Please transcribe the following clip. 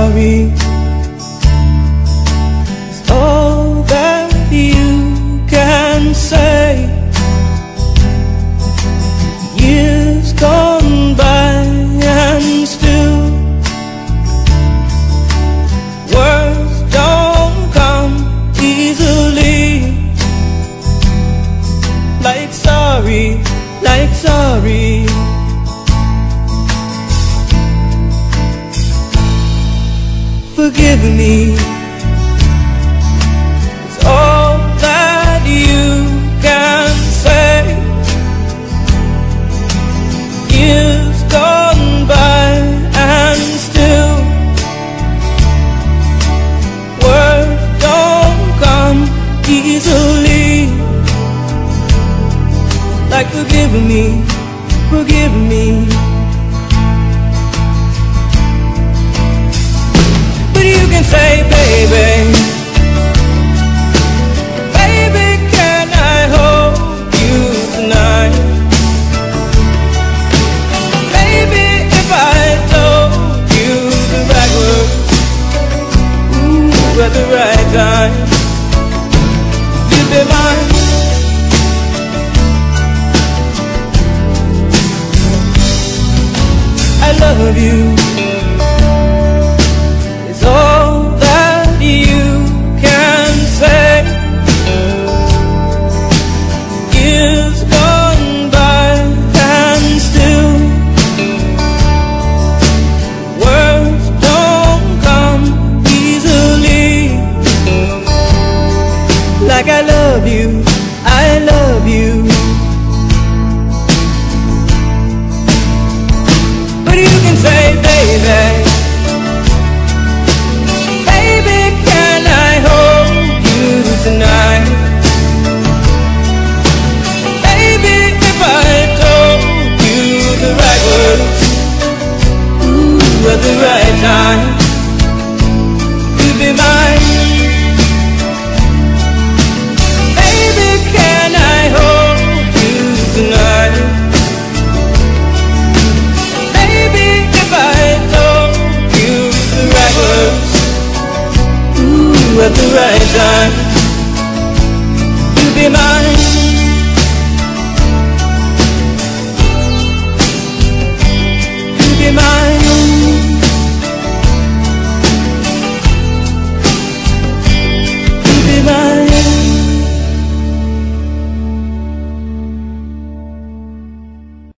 sorry is all that you can say. Years gone by and still words don't come easily. Like sorry, like sorry. Forgive me is all that you can say. Years gone by and still words don't come easily. Like forgive me, forgive me. But you can say, baby, baby, can I hold you tonight? Baby, if I told you the right words, ooh, at the right time, you'd be mine. I love you. It's all that you can say. Years gone by and still words don't come easily. Like I love you, I love you. You can say, baby, baby, can I hold you tonight? Baby, if I told you the right words, ooh, at the right time, you'd be mine. Baby, can I hold you tonight? At the right time, you'll be mine.